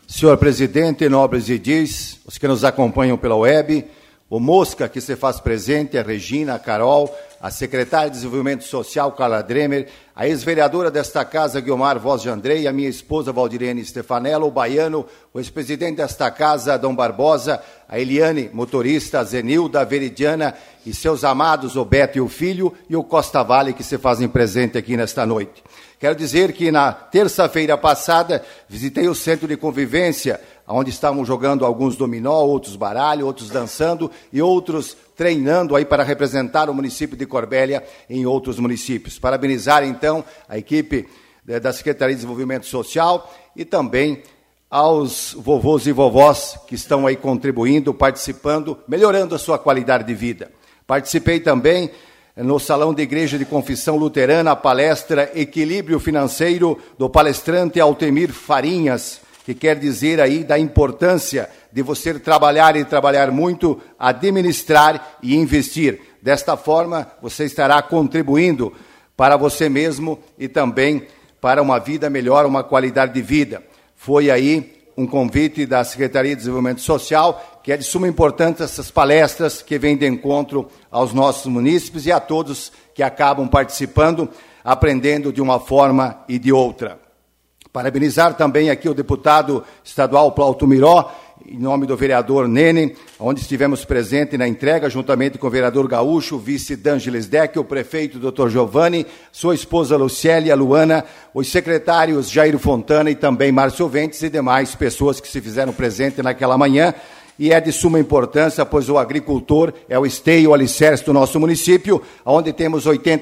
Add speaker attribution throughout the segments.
Speaker 1: Senhor presidente, nobres edis, os que nos acompanham pela web, o Mosca, que se faz presente, a Regina, a Carol, a secretária de Desenvolvimento Social, Carla Dremer, a ex-vereadora desta casa, Guiomar Voz de Andrei, a minha esposa, Valdirene Stefanello, o Baiano, o ex-presidente desta casa, Adão Barbosa, a Eliane, motorista, a Zenilda, a Veridiana e seus amados, o Beto e o filho, e o Costa Vale, que se fazem presente aqui nesta noite. Quero dizer que na terça-feira passada visitei o centro de convivência, onde estavam jogando alguns dominó, outros baralho, outros dançando e outros treinando aí para representar o município de Corbélia em outros municípios. Parabenizar, então, a equipe da Secretaria de Desenvolvimento Social e também aos vovôs e vovós que estão aí contribuindo, participando, melhorando a sua qualidade de vida. Participei também no Salão de Igreja de Confissão Luterana, a palestra Equilíbrio Financeiro do palestrante Altemir Farinhas, que quer dizer aí da importância de você trabalhar e trabalhar muito, administrar e investir. Desta forma, você estará contribuindo para você mesmo e também para uma vida melhor, uma qualidade de vida. Foi aí um convite da Secretaria de Desenvolvimento Social, que é de suma importância essas palestras que vêm de encontro aos nossos munícipes e a todos que acabam participando, aprendendo de uma forma e de outra. Parabenizar também aqui o deputado estadual Plauto Miró, em nome do vereador Nene, onde estivemos presentes na entrega, juntamente com o vereador Gaúcho, o vice D'Angeles Deck, o prefeito Dr. Giovanni, sua esposa Lucélia, Luana, os secretários Jair Fontana e também Márcio Ventes e demais pessoas que se fizeram presentes naquela manhã. E é de suma importância, pois o agricultor é o esteio, o alicerce do nosso município, onde temos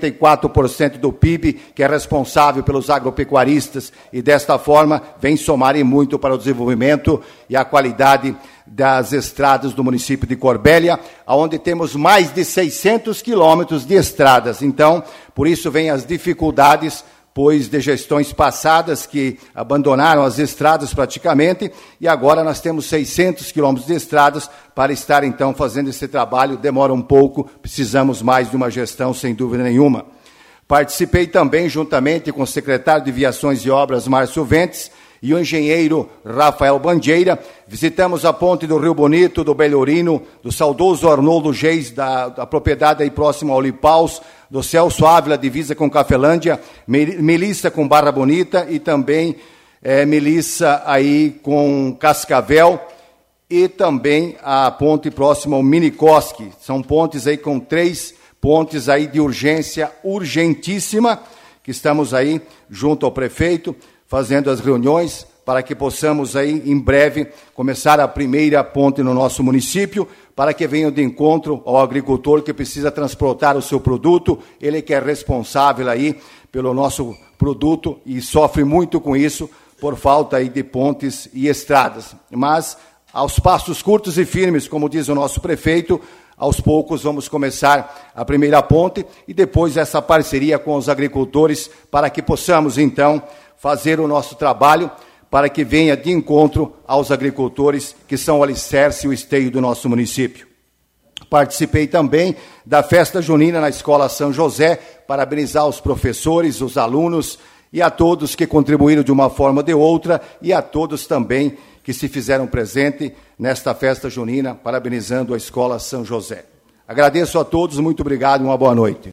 Speaker 1: 84% do PIB, que é responsável pelos agropecuaristas, e desta forma vem somar e muito para o desenvolvimento e a qualidade das estradas do município de Corbélia, onde temos mais de 600 quilômetros de estradas. Então, por isso vem as dificuldades, pois de gestões passadas que abandonaram as estradas praticamente, e agora nós temos 600 quilômetros de estradas para estar, então, fazendo esse trabalho. Demora um pouco, precisamos mais de uma gestão, sem dúvida nenhuma. Participei também, juntamente com o secretário de Viações e Obras, Márcio Ventes, e o engenheiro Rafael Bandeira. Visitamos a ponte do Rio Bonito, do Belhorino, do saudoso Arnoldo Geis, da propriedade aí próxima ao Lipaus, do Celso Ávila, divisa com Cafelândia, Melissa com Barra Bonita e também Melissa aí com Cascavel e também a ponte próxima ao Minicoski. São pontes aí com 3 pontes aí de urgência urgentíssima, que estamos aí junto ao prefeito, fazendo as reuniões para que possamos aí, em breve, começar a primeira ponte no nosso município, para que venham de encontro ao agricultor que precisa transportar o seu produto, ele que é responsável aí pelo nosso produto e sofre muito com isso, por falta aí de pontes e estradas. Mas, aos passos curtos e firmes, como diz o nosso prefeito, aos poucos vamos começar a primeira ponte e depois essa parceria com os agricultores para que possamos, então, fazer o nosso trabalho para que venha de encontro aos agricultores que são o alicerce e o esteio do nosso município. Participei também da festa junina na Escola São José, parabenizar os professores, os alunos e a todos que contribuíram de uma forma ou de outra e a todos também que se fizeram presente nesta festa junina, parabenizando a Escola São José. Agradeço a todos, muito obrigado e uma boa noite.